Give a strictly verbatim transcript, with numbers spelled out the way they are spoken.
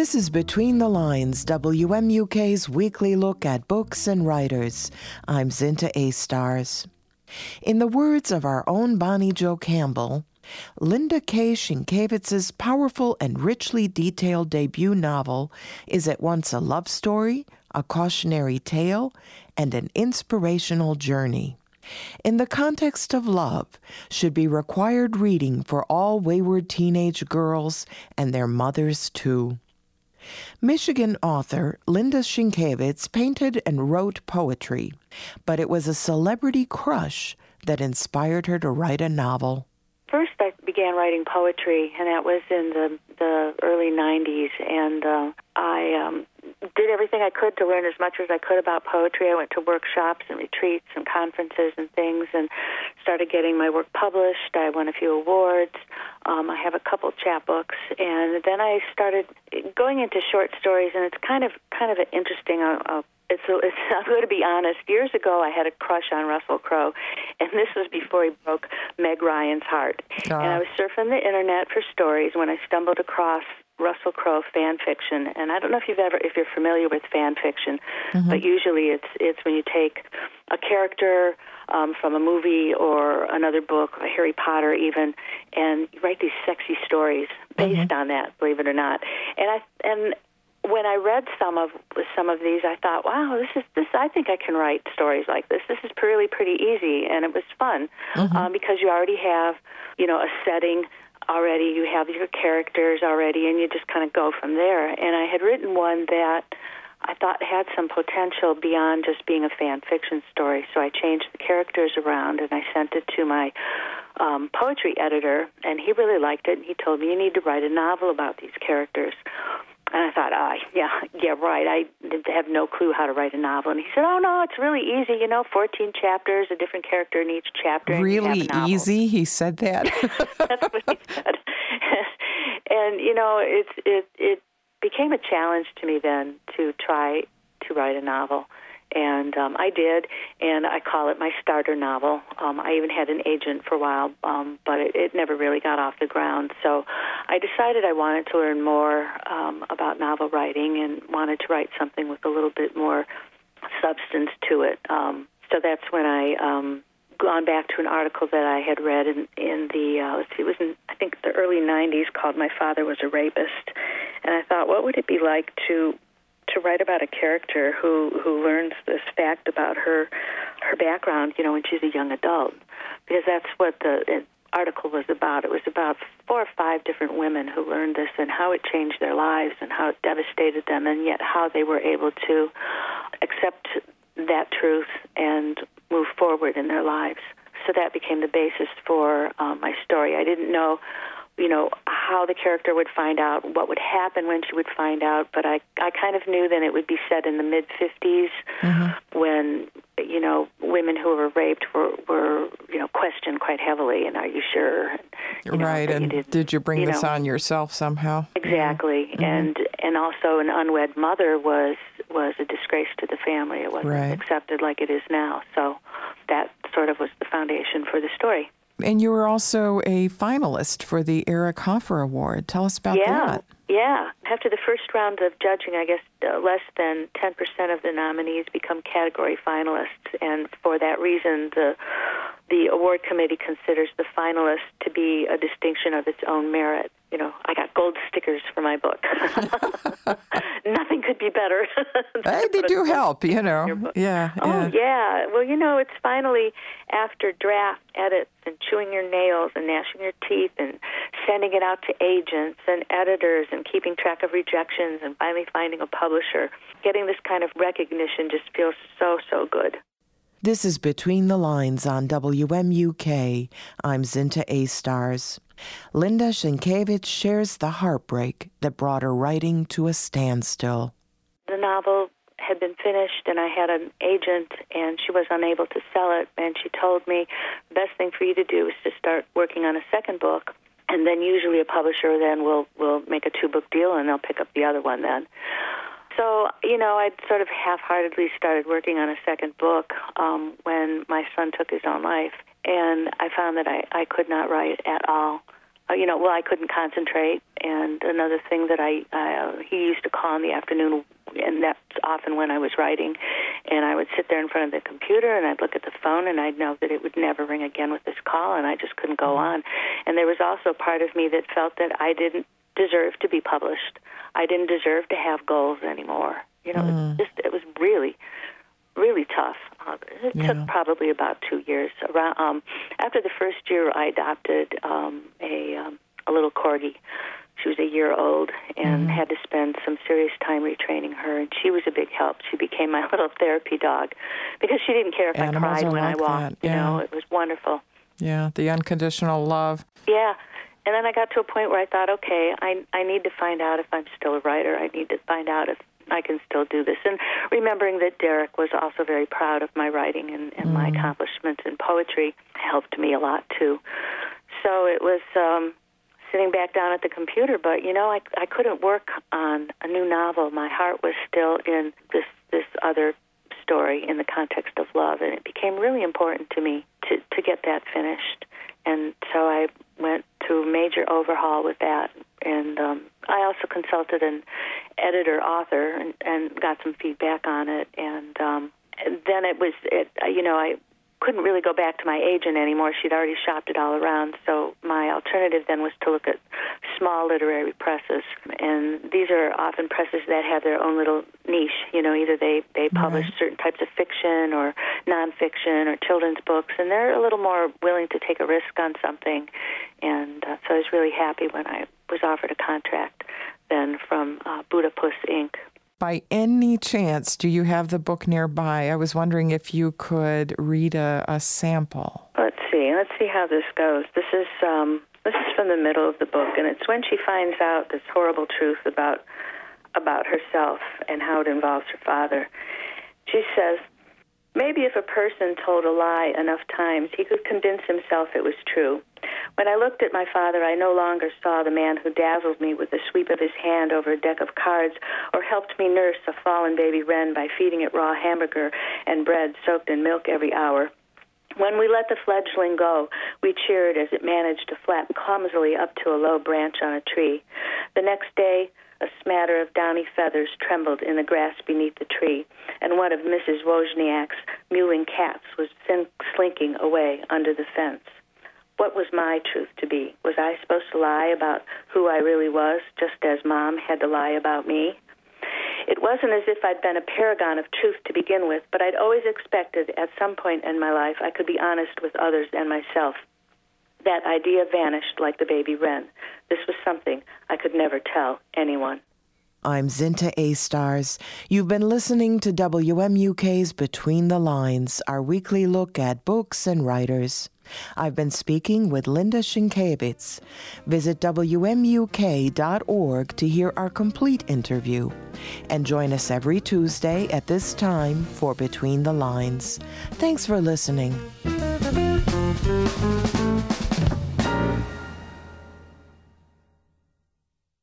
This is Between the Lines, W M U K's weekly look at books and writers. I'm Zinta A. Stars. In the words of our own Bonnie Jo Campbell, Linda K. Sienkiewicz's powerful and richly detailed debut novel is at once a love story, a cautionary tale, and an inspirational journey. In the context of love, should be required reading for all wayward teenage girls and their mothers, too. Michigan author Linda Sienkiewicz painted and wrote poetry, but it was a celebrity crush that inspired her to write a novel. First, I began writing poetry, and that was in the, the early nineties, and uh, I um, did everything I could to learn as much as I could about poetry. I went to workshops and retreats and conferences and things and started getting my work published. I won a few awards. Um, I have a couple chapbooks, and then I started going into short stories, and it's kind of kind of an interesting uh, uh, It's, it's, I'm going to be honest. Years ago, I had a crush on Russell Crowe, and this was before he broke Meg Ryan's heart. Uh. And I was surfing the internet for stories when I stumbled across Russell Crowe fan fiction. And I don't know if you've ever, if you're familiar with fan fiction, mm-hmm. but usually it's it's when you take a character um, from a movie or another book, Harry Potter even, and you write these sexy stories based mm-hmm. on that. Believe it or not, and I and. When I read some of some of these, I thought, "Wow, this is this. I think I can write stories like this. This is really pretty easy, and it was fun mm-hmm. um, because you already have, you know, a setting already. You have your characters already, and you just kind of go from there." And I had written one that I thought had some potential beyond just being a fan fiction story. So I changed the characters around, and I sent it to my um, poetry editor, and he really liked it. And he told me, "You need to write a novel about these characters." And I thought, ah, oh, yeah, yeah, right. I have no clue how to write a novel. And he said, oh, no, it's really easy. You know, fourteen chapters, a different character in each chapter. Really easy? He said that? That's what he said. And, you know, it's, it, it became a challenge to me then to try to write a novel. And um, I did, and I call it my starter novel. Um, I even had an agent for a while, um, but it, it never really got off the ground. So I decided I wanted to learn more um, about novel writing and wanted to write something with a little bit more substance to it. Um, so that's when I um, gone back to an article that I had read in, in the, uh, let's see, it was in, I think, the early nineties called My Father Was a Rapist. And I thought, what would it be like to to write about a character who, who learns this fact about her her background, you know, when she's a young adult, because that's what the article was about. It was about four or five different women who learned this and how it changed their lives and how it devastated them, and yet how they were able to accept that truth and move forward in their lives. So that became the basis for um, my story. I didn't know you know, how the character would find out, what would happen when she would find out, but I, I kind of knew then it would be set in the mid-fifties mm-hmm. when, you know, women who were raped were, were, you know, questioned quite heavily, and are you sure? You know, right, and you did you bring you this know, on yourself somehow? Exactly, mm-hmm. and and also an unwed mother was, was a disgrace to the family. It wasn't right. accepted like it is now, so that sort of was the foundation for the story. And you were also a finalist for the Eric Hoffer Award. Tell us about yeah, that. Yeah. After the first round of judging, I guess uh, less than ten percent of the nominees become category finalists. And for that reason, the the award committee considers the finalist to be a distinction of its own merit. You know, I got gold stickers for my book. Nothing could be better. Hey, they do help, you know. Yeah. Oh, yeah. yeah. Well, you know, it's finally after draft edits and chewing your nails and gnashing your teeth and sending it out to agents and editors and keeping track of rejections and finally finding a publisher. Getting this kind of recognition just feels so, so good. This is Between the Lines on W M U K. I'm Zinta A. Stars. Linda Sienkiewicz shares the heartbreak that brought her writing to a standstill. The novel had been finished, and I had an agent, and she was unable to sell it, and she told me the best thing for you to do is to start working on a second book, and then usually a publisher then will, will make a two-book deal, and they'll pick up the other one then. So, you know, I'd sort of half-heartedly started working on a second book um, when my son took his own life, and I found that I, I could not write at all. uh, you know, well, I couldn't concentrate. And another thing that I uh, he used to call in the afternoon, and that's often when I was writing, and I would sit there in front of the computer, and I'd look at the phone, and I'd know that it would never ring again with this call, and I just couldn't go on. And there was also a part of me that felt that I didn't deserve to be published. I didn't deserve to have goals anymore. You know, mm. it, just, it was really, really tough. Uh, it yeah. took probably about two years. Around um, after the first year, I adopted um, a um, a little corgi. She was a year old and mm. had to spend some serious time retraining her, and she was a big help. She became my little therapy dog because she didn't care if Animals I cried when like I walked. That. Yeah. You know, it was wonderful. Yeah, the unconditional love. Yeah. And then I got to a point where I thought, okay, I I need to find out if I'm still a writer. I need to find out if I can still do this. And remembering that Derek was also very proud of my writing and, and mm. my accomplishments in poetry helped me a lot, too. So it was um, sitting back down at the computer, but, you know, I, I couldn't work on a new novel. My heart was still in this, this other story in the context of love, and it became really important to me to, to get that finished. And so I went through a major overhaul with that. And um, I also consulted an editor-author and, and got some feedback on it. And, um, and then it was, it, you know, I couldn't really go back to my agent anymore. She'd already shopped it all around. So my alternative then was to look at small literary presses. And these are often presses that have their own little niche. You know, either they, they publish right. certain types of fiction or nonfiction or children's books, and they're a little more willing to take a risk on something. And uh, so I was really happy when I was offered a contract then from uh, Buddha-Puss, Incorporated. By any chance, do you have the book nearby? I was wondering if you could read a, a sample. Let's see. Let's see how this goes. This is um, this is from the middle of the book, and it's when she finds out this horrible truth about about herself and how it involves her father. She says, maybe if a person told a lie enough times, he could convince himself it was true. When I looked at my father, I no longer saw the man who dazzled me with the sweep of his hand over a deck of cards or helped me nurse a fallen baby wren by feeding it raw hamburger and bread soaked in milk every hour. When we let the fledgling go, we cheered as it managed to flap clumsily up to a low branch on a tree. The next day, a smatter of downy feathers trembled in the grass beneath the tree, and one of Missus Wozniak's mewing cats was sin- slinking away under the fence. What was my truth to be? Was I supposed to lie about who I really was, just as Mom had to lie about me? It wasn't as if I'd been a paragon of truth to begin with, but I'd always expected at some point in my life I could be honest with others and myself. That idea vanished like the baby wren. This was something I could never tell anyone. I'm Zinta A. Stars. You've been listening to W M U K's Between the Lines, our weekly look at books and writers. I've been speaking with Linda Sienkiewicz. Visit W M U K dot org to hear our complete interview. And join us every Tuesday at this time for Between the Lines. Thanks for listening.